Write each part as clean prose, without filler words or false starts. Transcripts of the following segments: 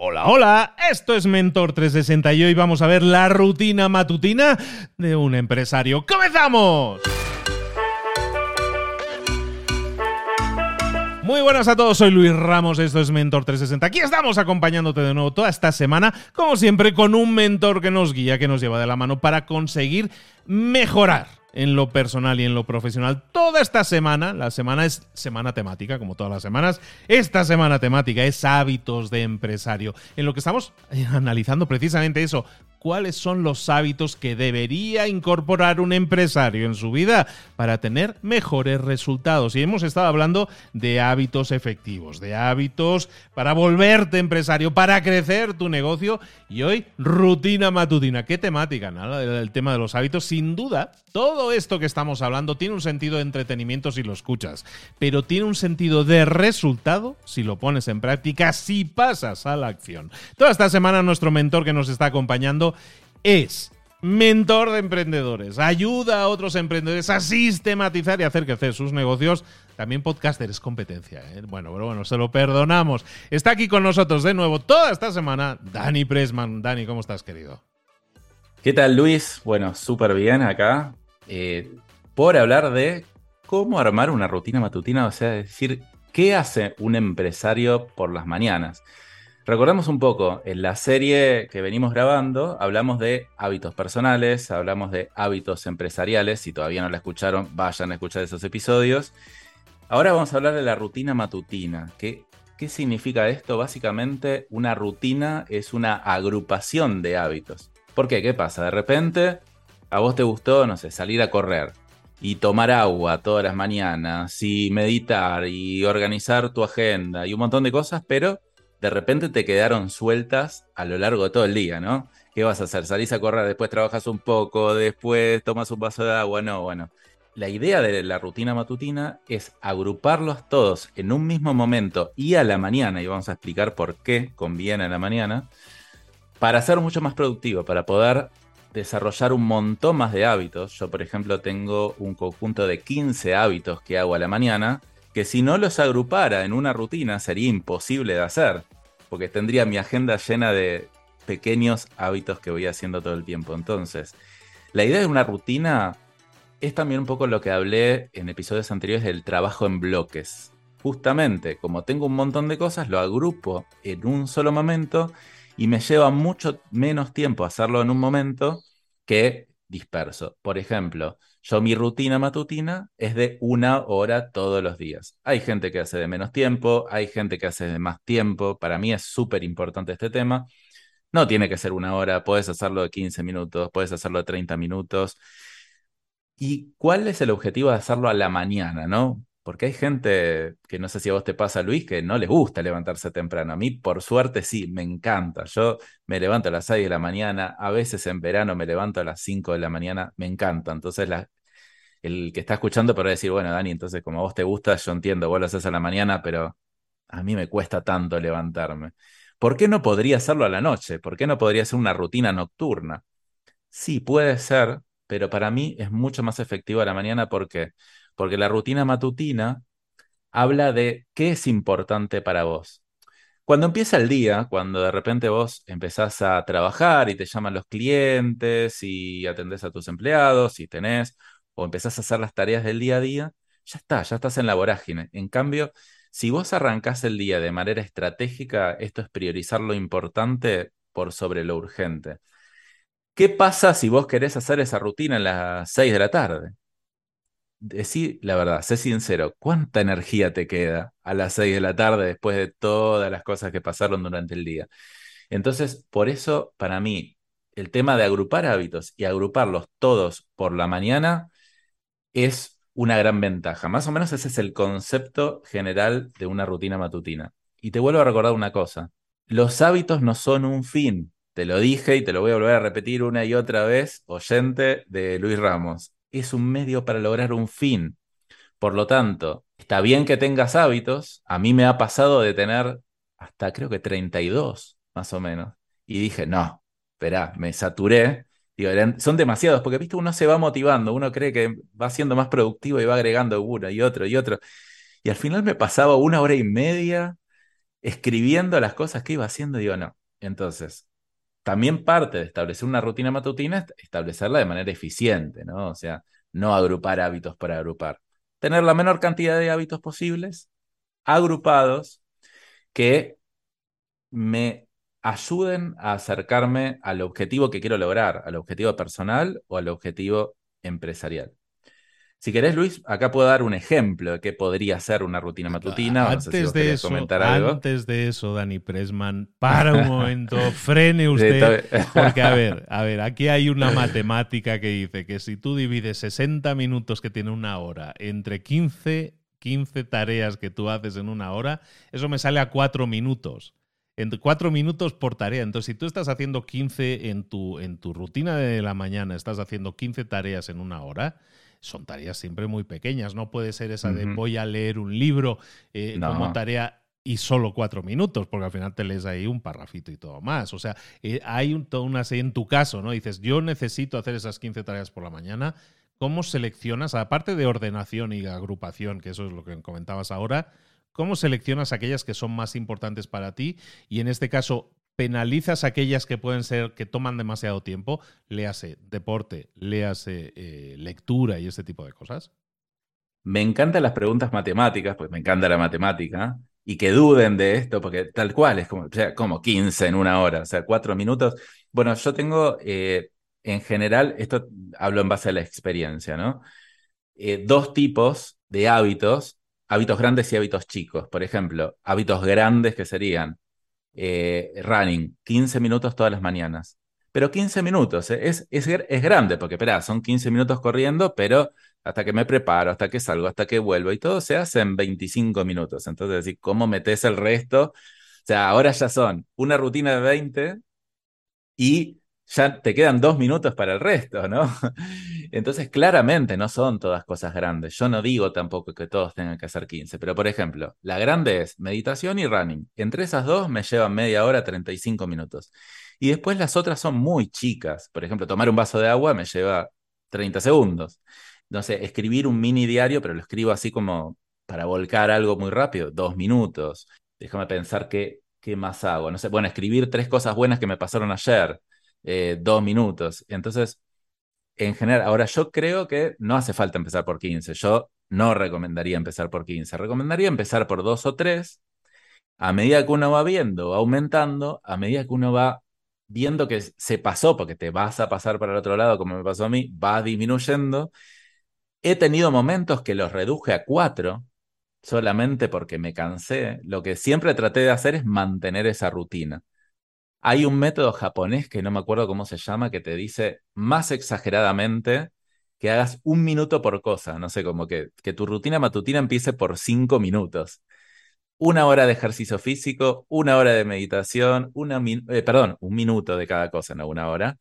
Hola, hola, esto es Mentor 360 y hoy vamos a ver la rutina matutina de un empresario. ¡Comenzamos! Muy buenas a todos, soy Luis Ramos, esto es Mentor 360. Aquí estamos acompañándote de nuevo toda esta semana, como siempre, con un mentor que nos guía, que nos lleva de la mano para conseguir mejorar en lo personal y en lo profesional. Toda esta semana, la semana es semana temática, como todas las semanas. Esta semana temática es hábitos de empresario, en lo que estamos analizando precisamente eso. ¿Cuáles son los hábitos que debería incorporar un empresario en su vida para tener mejores resultados? Y hemos estado hablando de hábitos efectivos, de hábitos para volverte empresario, para crecer tu negocio. Y hoy, rutina matutina. ¿Qué temática? Nada, el tema de los hábitos. Sin duda, todo esto que estamos hablando tiene un sentido de entretenimiento si lo escuchas, pero tiene un sentido de resultado si lo pones en práctica, si pasas a la acción. Toda esta semana nuestro mentor que nos está acompañando es mentor de emprendedores, ayuda a otros emprendedores a sistematizar y hacer crecer sus negocios. También podcaster, es competencia, ¿eh? Bueno, se lo perdonamos. Está aquí con nosotros de nuevo toda esta semana Dani Pressman. Dani, ¿cómo estás, querido? ¿Qué tal, Luis? Bueno, súper bien acá. Por hablar de cómo armar una rutina matutina, o sea, decir, ¿qué hace un empresario por las mañanas? Recordemos un poco, en la serie que venimos grabando, hablamos de hábitos personales, hablamos de hábitos empresariales. Si todavía no la escucharon, vayan a escuchar esos episodios. Ahora vamos a hablar de la rutina matutina. ¿Qué significa esto? Básicamente, una rutina es una agrupación de hábitos. ¿Por qué? ¿Qué pasa? De repente, a vos te gustó, no sé, salir a correr y tomar agua todas las mañanas y meditar y organizar tu agenda y un montón de cosas, pero de repente te quedaron sueltas a lo largo de todo el día, ¿no? ¿Qué vas a hacer? Salís a correr, después trabajas un poco, después tomas un vaso de agua. No, bueno. La idea de la rutina matutina es agruparlos todos en un mismo momento y a la mañana, y vamos a explicar por qué conviene a la mañana, para ser mucho más productivo, para poder desarrollar un montón más de hábitos. Yo, por ejemplo, tengo un conjunto de 15 hábitos que hago a la mañana, que si no los agrupara en una rutina sería imposible de hacer, porque tendría mi agenda llena de pequeños hábitos que voy haciendo todo el tiempo. Entonces, la idea de una rutina es también un poco lo que hablé en episodios anteriores del trabajo en bloques. Justamente, como tengo un montón de cosas, lo agrupo en un solo momento y me lleva mucho menos tiempo hacerlo en un momento que disperso. Por ejemplo, yo mi rutina matutina es de 1 hora todos los días. Hay gente que hace de menos tiempo, hay gente que hace de más tiempo. Para mí es súper importante este tema. No tiene que ser 1 hora, puedes hacerlo de 15 minutos, puedes hacerlo de 30 minutos. ¿Y cuál es el objetivo de hacerlo a la mañana, no? Porque hay gente que no sé si a vos te pasa, Luis, que no les gusta levantarse temprano. A mí, por suerte, sí, me encanta. Yo me levanto a las 6 de la mañana, a veces en verano me levanto a las 5 de la mañana, me encanta. Entonces, el que está escuchando podrá decir, bueno, Dani, entonces como a vos te gusta, yo entiendo, vos lo haces a la mañana, pero a mí me cuesta tanto levantarme. ¿Por qué no podría hacerlo a la noche? ¿Por qué no podría ser una rutina nocturna? Sí, puede ser, pero para mí es mucho más efectivo a la mañana. ¿Por qué? Porque la rutina matutina habla de qué es importante para vos. Cuando empieza el día, cuando de repente vos empezás a trabajar y te llaman los clientes y atendés a tus empleados y tenés, o empezás a hacer las tareas del día a día, ya está, ya estás en la vorágine. En cambio, si vos arrancás el día de manera estratégica, esto es priorizar lo importante por sobre lo urgente. ¿Qué pasa si vos querés hacer esa rutina a las 6 de la tarde? Decí la verdad, sé sincero, ¿cuánta energía te queda a las 6 de la tarde después de todas las cosas que pasaron durante el día? Entonces, por eso, para mí, el tema de agrupar hábitos y agruparlos todos por la mañana es una gran ventaja. Más o menos ese es el concepto general de una rutina matutina. Y te vuelvo a recordar una cosa, los hábitos no son un fin. Te lo dije y te lo voy a volver a repetir una y otra vez, oyente de Luis Ramos. Es un medio para lograr un fin. Por lo tanto, está bien que tengas hábitos. A mí me ha pasado de tener hasta creo que 32, más o menos. Y dije, no, espera, me saturé. Digo, son demasiados, porque viste, uno se va motivando, uno cree que va siendo más productivo y va agregando uno y otro y otro. Y al final me pasaba 1 hora y media escribiendo las cosas que iba haciendo, digo, no. Entonces, también parte de establecer una rutina matutina es establecerla de manera eficiente, ¿no? O sea, no agrupar hábitos por agrupar. Tener la menor cantidad de hábitos posibles, agrupados, que me ayuden a acercarme al objetivo que quiero lograr, al objetivo personal o al objetivo empresarial. Si querés, Luis, acá puedo dar un ejemplo de qué podría ser una rutina matutina, o no sé si vos querías comentar algo. Antes de eso, Dani Pressman, para un momento, frene Sí, usted, está porque a ver, aquí hay una matemática que dice que si tú divides 60 minutos que tiene una hora entre 15 tareas que tú haces en una hora, eso me sale a 4 minutos. Entre 4 minutos por tarea. Entonces, si tú estás haciendo 15 en tu rutina de la mañana, estás haciendo 15 tareas en una hora, son tareas siempre muy pequeñas. No puede ser esa de Ujú. voy a leer un libro como No, tarea y solo 4 minutos, porque al final te lees ahí un parrafito y todo más. O sea, hay toda una serie en tu caso, ¿no? Dices, yo necesito hacer esas 15 tareas por la mañana. ¿Cómo seleccionas, aparte de ordenación y agrupación, que eso es lo que comentabas ahora, cómo seleccionas aquellas que son más importantes para ti? Y en este caso, penalizas aquellas que pueden ser, que toman demasiado tiempo, léase deporte, léase lectura y ese tipo de cosas. me encantan las preguntas matemáticas, pues me encanta la matemática, y que duden de esto, porque tal cual, es como, o sea, como 15 en una hora, o sea, 4 minutos. Bueno, yo tengo, en general, esto hablo en base a la experiencia, ¿no? Dos tipos de hábitos, hábitos grandes y hábitos chicos. Por ejemplo, hábitos grandes que serían running, 15 minutos todas las mañanas. Pero 15 minutos, es grande, porque espera, son 15 minutos corriendo, pero hasta que me preparo, hasta que salgo, hasta que vuelvo, y todo se hace en 25 minutos. Entonces, decir, ¿cómo metes el resto? O sea, ahora ya son una rutina de 20 y ya te quedan 2 minutos para el resto, ¿no? Entonces, claramente no son todas cosas grandes. Yo no digo tampoco que todos tengan que hacer 15, pero por ejemplo, la grande es meditación y running. Entre esas dos me llevan media hora, 35 minutos. Y después las otras son muy chicas. Por ejemplo, tomar un vaso de agua me lleva 30 segundos. No sé, escribir un mini diario, pero lo escribo así como para volcar algo muy rápido, 2 minutos. Déjame pensar qué más hago. No sé, bueno, escribir 3 cosas buenas que me pasaron ayer, 2 minutos. Entonces, en general, ahora yo creo que no hace falta empezar por 15. Yo no recomendaría empezar por 15. Recomendaría empezar por 2 o 3. A medida que uno va viendo, va aumentando, a medida que uno va viendo que se pasó, porque te vas a pasar para el otro lado, como me pasó a mí, va disminuyendo. He tenido momentos que los reduje a 4 solamente porque me cansé. Lo que siempre traté de hacer es mantener esa rutina. Hay un método japonés que no me acuerdo cómo se llama, que te dice más exageradamente que hagas 1 minuto por cosa. No sé, como que tu rutina matutina empiece por 5 minutos. 1 hora de ejercicio físico, 1 hora de meditación, perdón, 1 minuto de cada cosa, no 1 hora.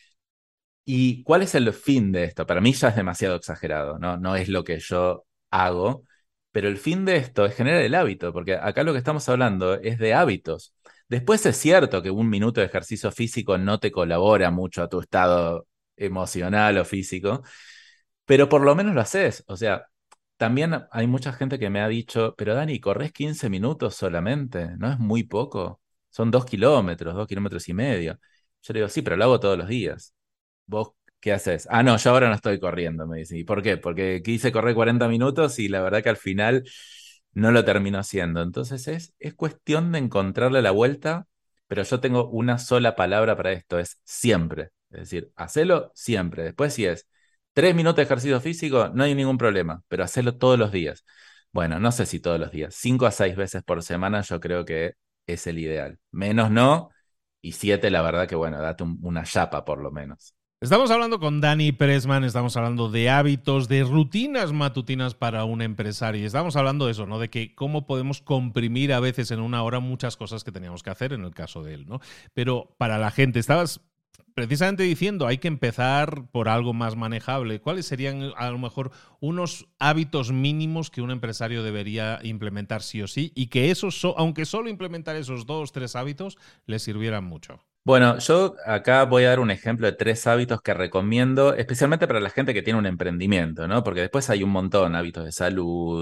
¿Y cuál es el fin de esto? Para mí ya es demasiado exagerado, ¿no? No es lo que yo hago, pero el fin de esto es generar el hábito, porque acá lo que estamos hablando es de hábitos. Después es cierto que 1 minuto de ejercicio físico no te colabora mucho a tu estado emocional o físico, pero por lo menos lo haces. O sea, también hay mucha gente que me ha dicho, pero Dani, ¿corres 15 minutos solamente? ¿No es muy poco? Son 2 kilómetros, 2,5 kilómetros. Yo le digo, sí, pero lo hago todos los días. ¿Vos qué haces? Ah, no, yo ahora no estoy corriendo, me dice. ¿Y por qué? Porque quise correr 40 minutos y la verdad que al final no lo termino haciendo. Entonces es cuestión de encontrarle la vuelta, pero yo tengo una sola palabra para esto, es siempre. Es decir, hacelo siempre. Después si es 3 minutos de ejercicio físico, no hay ningún problema, pero hacelo todos los días. Bueno, no sé si todos los días, 5 a 6 veces por semana yo creo que es el ideal. Menos no, y 7 la verdad que bueno, date una chapa por lo menos. Estamos hablando con Dani Pressman, estamos hablando de hábitos, de rutinas matutinas para un empresario. Y estamos hablando de eso, ¿no? De que cómo podemos comprimir a veces en una hora muchas cosas que teníamos que hacer en el caso de él, ¿no? Pero para la gente, estabas precisamente diciendo, hay que empezar por algo más manejable. ¿Cuáles serían a lo mejor unos hábitos mínimos que un empresario debería implementar sí o sí y que esos, aunque solo implementar esos 2 o 3 hábitos, le sirvieran mucho? Bueno, yo acá voy a dar un ejemplo de 3 hábitos que recomiendo, especialmente para la gente que tiene un emprendimiento, ¿no? Porque después hay un montón, hábitos de salud,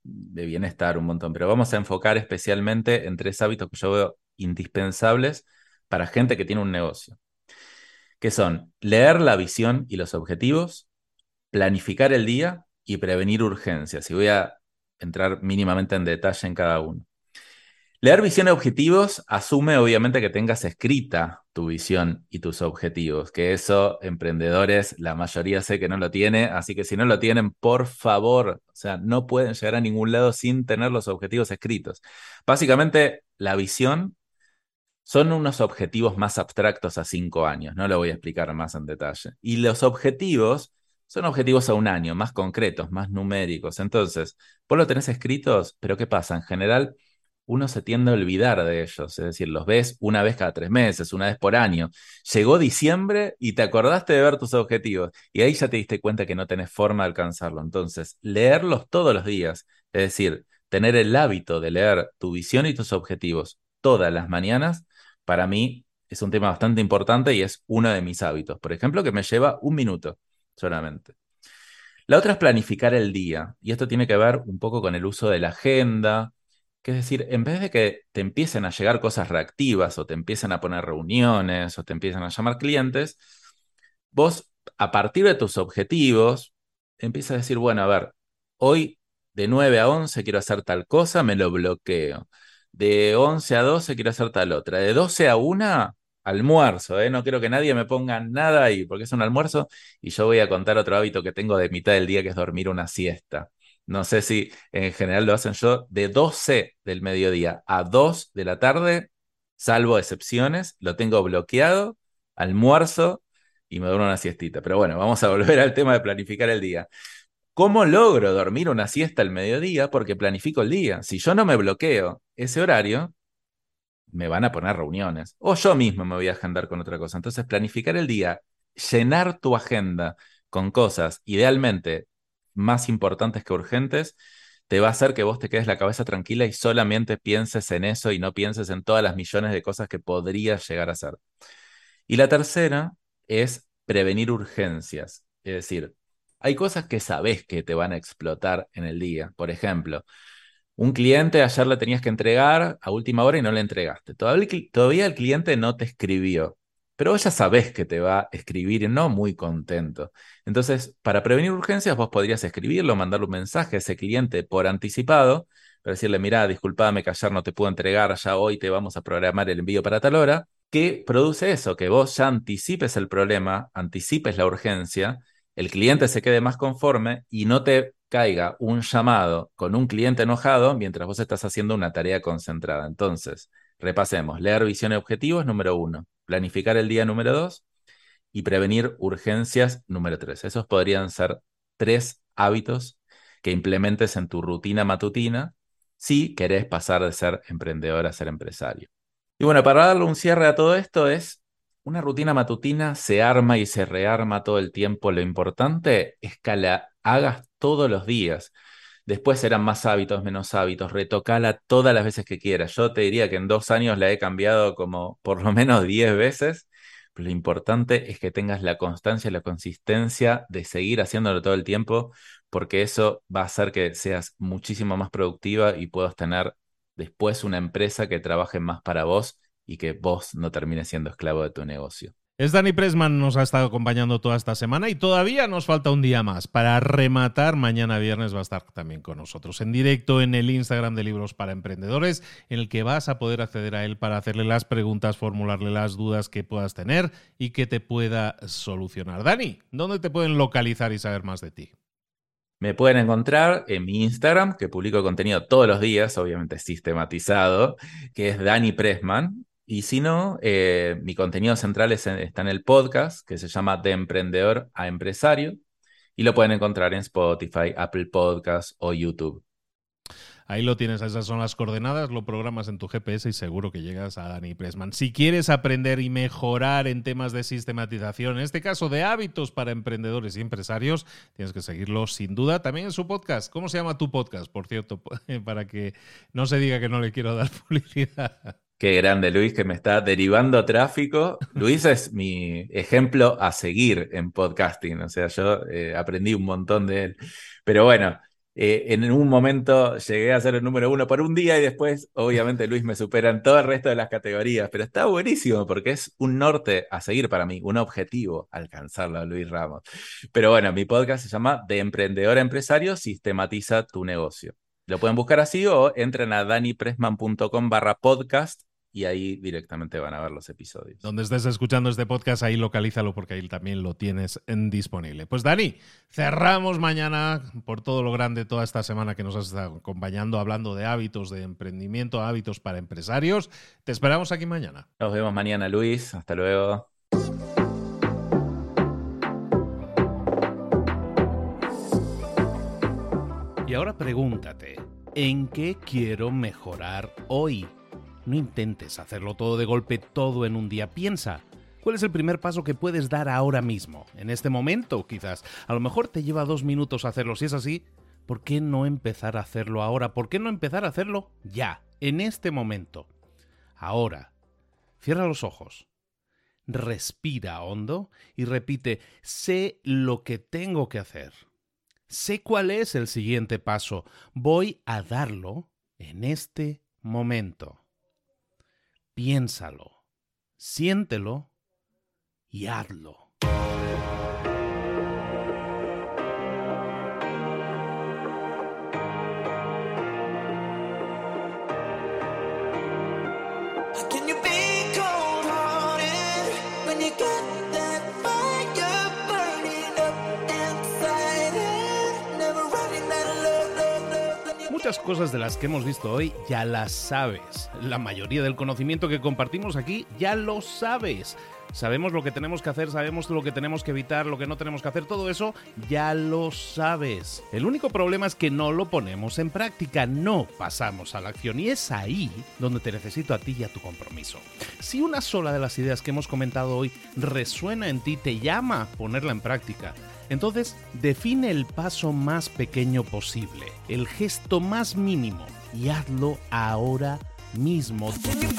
de bienestar un montón, pero vamos a enfocar especialmente en tres hábitos que yo veo indispensables para gente que tiene un negocio, que son leer la visión y los objetivos, planificar el día y prevenir urgencias. Y voy a entrar mínimamente en detalle en cada uno. Leer visión y objetivos asume obviamente que tengas escrita tu visión y tus objetivos, que eso emprendedores, la mayoría sé que no lo tiene, así que si no lo tienen, por favor, o sea, no pueden llegar a ningún lado sin tener los objetivos escritos. Básicamente, la visión son unos objetivos más abstractos a 5 años, no lo voy a explicar más en detalle. Y los objetivos son objetivos a un año, más concretos, más numéricos. Entonces, vos lo tenés escritos, pero ¿qué pasa? En general, uno se tiende a olvidar de ellos, es decir, los ves una vez cada 3 meses, una vez por año. Llegó diciembre y te acordaste de ver tus objetivos y ahí ya te diste cuenta que no tenés forma de alcanzarlo. Entonces, leerlos todos los días, es decir, tener el hábito de leer tu visión y tus objetivos todas las mañanas, para mí es un tema bastante importante y es uno de mis hábitos. Por ejemplo, que me lleva 1 minuto solamente. La otra es planificar el día, y esto tiene que ver un poco con el uso de la agenda, que es decir, en vez de que te empiecen a llegar cosas reactivas o te empiecen a poner reuniones o te empiezan a llamar clientes, vos a partir de tus objetivos empiezas a decir, bueno, a ver, hoy de 9 a 11 quiero hacer tal cosa, me lo bloqueo. De 11 a 12 quiero hacer tal otra. De 12 a 1, almuerzo, ¿eh? No quiero que nadie me ponga nada ahí, porque es un almuerzo y yo voy a contar otro hábito que tengo de mitad del día, que es dormir una siesta. No sé si en general lo hacen yo. De 12 del mediodía a 2 de la tarde, salvo excepciones, lo tengo bloqueado, almuerzo y me duermo una siestita. Pero bueno, vamos a volver al tema de planificar el día. ¿Cómo logro dormir una siesta al mediodía? Porque planifico el día. Si yo no me bloqueo ese horario, me van a poner reuniones. O yo mismo me voy a agendar con otra cosa. Entonces, planificar el día, llenar tu agenda con cosas idealmente más importantes que urgentes, te va a hacer que vos te quedes la cabeza tranquila y solamente pienses en eso y no pienses en todas las millones de cosas que podrías llegar a hacer. Y la tercera es prevenir urgencias. Es decir, hay cosas que sabes que te van a explotar en el día. Por ejemplo, un cliente ayer le tenías que entregar a última hora y no le entregaste. Todavía el cliente no te escribió, pero vos ya sabés que te va a escribir y no muy contento. Entonces, para prevenir urgencias, vos podrías escribirlo, mandarle un mensaje a ese cliente por anticipado, para decirle, mirá, disculpame que ayer no te puedo entregar, ya hoy te vamos a programar el envío para tal hora, que produce eso, que vos ya anticipes el problema, anticipes la urgencia, el cliente se quede más conforme y no te caiga un llamado con un cliente enojado mientras vos estás haciendo una tarea concentrada. Entonces, repasemos. Leer visión y objetivos, número 1. Planificar el día, número 2. Y prevenir urgencias, número 3. Esos podrían ser 3 hábitos que implementes en tu rutina matutina si querés pasar de ser emprendedor a ser empresario. Y bueno, para darle un cierre a todo esto es, una rutina matutina se arma y se rearma todo el tiempo. Lo importante es que la hagas todos los días. Después serán más hábitos, menos hábitos. Retocala todas las veces que quieras. Yo te diría que en 2 años la he cambiado como por lo menos 10 veces. Pero lo importante es que tengas la constancia y la consistencia de seguir haciéndolo todo el tiempo, porque eso va a hacer que seas muchísimo más productiva y puedas tener después una empresa que trabaje más para vos y que vos no termines siendo esclavo de tu negocio. Es Dani Pressman, nos ha estado acompañando toda esta semana y todavía nos falta un día más. Para rematar, mañana viernes va a estar también con nosotros en directo en el Instagram de Libros para Emprendedores, en el que vas a poder acceder a él para hacerle las preguntas, formularle las dudas que puedas tener y que te pueda solucionar. Dani, ¿dónde te pueden localizar y saber más de ti? Me pueden encontrar en mi Instagram, que publico contenido todos los días, obviamente sistematizado, que es Dani Pressman. Y si no, mi contenido central está en el podcast, que se llama De Emprendedor a Empresario, y lo pueden encontrar en Spotify, Apple Podcasts o YouTube. Ahí lo tienes, esas son las coordenadas, lo programas en tu GPS y seguro que llegas a Dani Pressman. Si quieres aprender y mejorar en temas de sistematización, en este caso de hábitos para emprendedores y empresarios, tienes que seguirlo sin duda. También en su podcast. ¿Cómo se llama tu podcast, por cierto? Para que no se diga que no le quiero dar publicidad. Qué grande, Luis, que me está derivando tráfico. Luis es mi ejemplo a seguir en podcasting. O sea, yo aprendí un montón de él. Pero bueno, En un momento llegué a ser el número uno por un día y después, obviamente, Luis me supera en todo el resto de las categorías, pero está buenísimo porque es un norte a seguir para mí, un objetivo alcanzarlo a Luis Ramos. Pero bueno, mi podcast se llama De Emprendedor a Empresario, Sistematiza tu Negocio. Lo pueden buscar así o entren a danipressman.com/podcast y ahí directamente van a ver los episodios. Donde estés escuchando este podcast, ahí localízalo porque ahí también lo tienes disponible. Pues Dani, cerramos mañana por todo lo grande toda esta semana que nos has estado acompañando, hablando de hábitos de emprendimiento, hábitos para empresarios. Te esperamos aquí mañana. Nos vemos mañana, Luis. Hasta luego. Y ahora pregúntate, ¿en qué quiero mejorar hoy? No intentes hacerlo todo de golpe, todo en un día. Piensa, ¿cuál es el primer paso que puedes dar ahora mismo? En este momento, quizás. A lo mejor te lleva 2 minutos hacerlo. Si es así, ¿por qué no empezar a hacerlo ahora? ¿Por qué no empezar a hacerlo ya, en este momento? Ahora, cierra los ojos, respira hondo y repite, sé lo que tengo que hacer. Sé cuál es el siguiente paso. Voy a darlo en este momento. Piénsalo, siéntelo y hazlo. Muchas cosas de las que hemos visto hoy ya las sabes. La mayoría del conocimiento que compartimos aquí ya lo sabes. Sabemos lo que tenemos que hacer, sabemos lo que tenemos que evitar, lo que no tenemos que hacer, todo eso ya lo sabes. El único problema es que no lo ponemos en práctica, no pasamos a la acción y es ahí donde te necesito a ti y a tu compromiso. Si una sola de las ideas que hemos comentado hoy resuena en ti, te llama a ponerla en práctica, entonces define el paso más pequeño posible, el gesto más mínimo y hazlo ahora mismo.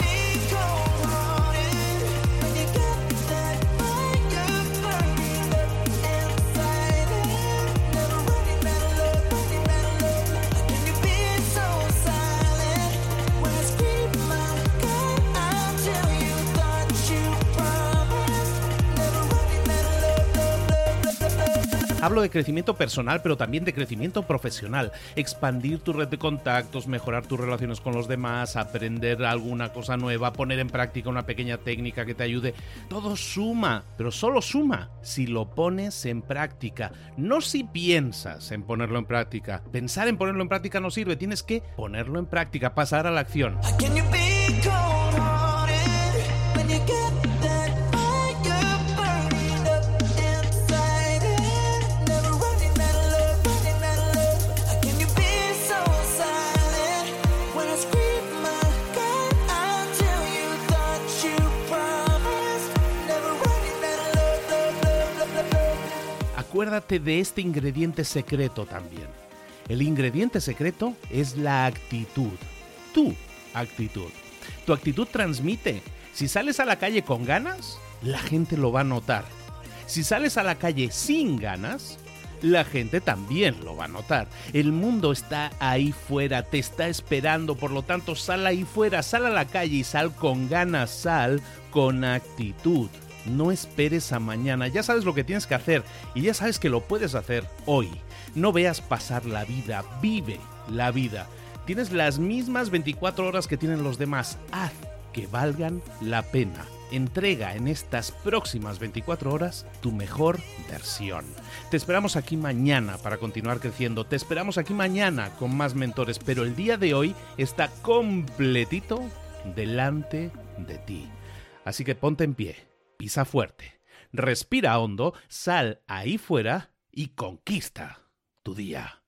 Hablo de crecimiento personal, pero también de crecimiento profesional. Expandir tu red de contactos, mejorar tus relaciones con los demás, aprender alguna cosa nueva, poner en práctica una pequeña técnica que te ayude. Todo suma, pero solo suma si lo pones en práctica. No si piensas en ponerlo en práctica. Pensar en ponerlo en práctica no sirve. Tienes que ponerlo en práctica, pasar a la acción. Acuérdate de este ingrediente secreto también. El ingrediente secreto es la actitud. Tu actitud. Tu actitud transmite. Si sales a la calle con ganas, la gente lo va a notar. Si sales a la calle sin ganas, la gente también lo va a notar. El mundo está ahí fuera, te está esperando, por lo tanto sal ahí fuera, sal a la calle y sal con ganas, sal con actitud. No esperes a mañana, ya sabes lo que tienes que hacer y ya sabes que lo puedes hacer hoy. No veas pasar la vida, vive la vida. Tienes las mismas 24 horas que tienen los demás, haz que valgan la pena. Entrega en estas próximas 24 horas tu mejor versión. Te esperamos aquí mañana para continuar creciendo, te esperamos aquí mañana con más mentores, pero el día de hoy está completito delante de ti. Así que ponte en pie. Pisa fuerte, respira hondo, sal ahí fuera y conquista tu día.